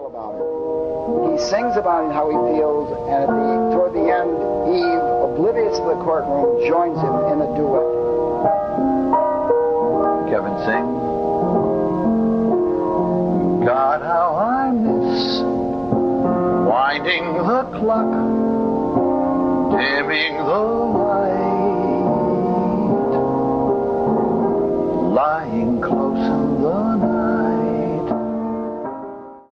about it. He sings about it, how he feels, and toward the end, Eve, oblivious to the courtroom, joins him in a duet. Kevin sings. God, how I miss winding the clock, dimming the light.